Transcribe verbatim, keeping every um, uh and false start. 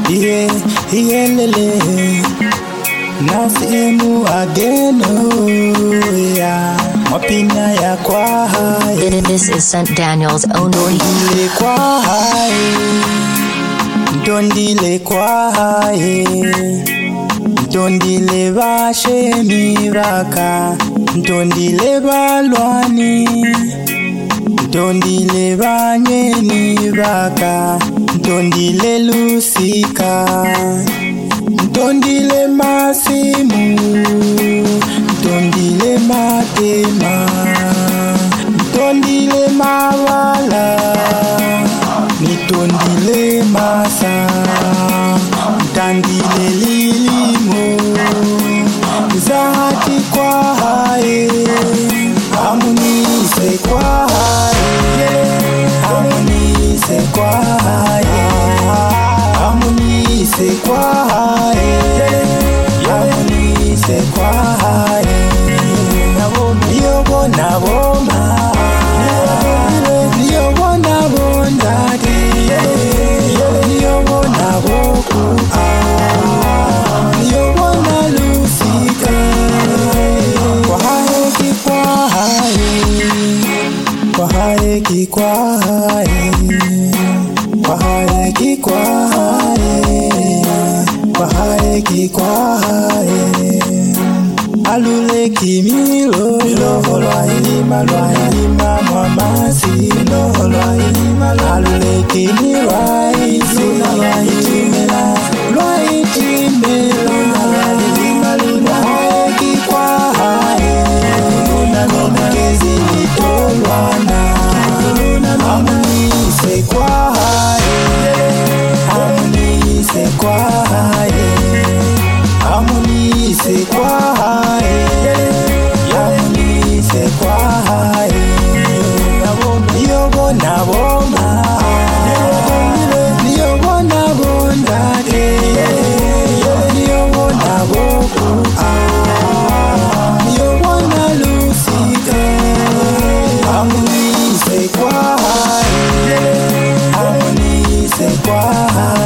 yeah, yeah, lele. Nasimu again, oh, yeah. Mapina ya kwa hai. This is Saint Daniel's own Ndondile kwa hai. Ndondile kwa hai. Ndondile bashemi baka. Ndondile balwani. Ndondile banyeni baka. Ndondile lusika. Ndondile masimu. Ndondile matema. Ndondile mawala. Ndondile masa. Ndandile lilimo. Zahati kwa hae. Amunise kwa hae. Amunise kwa hae. Amunise kwa hae. Amunise kwa hae. Niyobo naboma. Niyobo nabonda. Niyobo naboku. Niyobo nalusika. Kwa hae ki kwa hae. Kwa hae ki kwa hae. Kwa hae ki kwa hae. Kwa hae ki kwa hae. Alule kimilo lo lwa ilima lwa ilima mwamasi lo lwa ilima alule kimira isi lwa itimela lwa itimela ilima lwa hae ki kwa hae luna luna kezi litolwana luna amunise kwa hae amunise kwa hae amunise kwa hae amunise kwa hae niyobo naboma niyobo nabondake niyobo naboku niyobo nalusika amunise kwa hae amunise kwa hae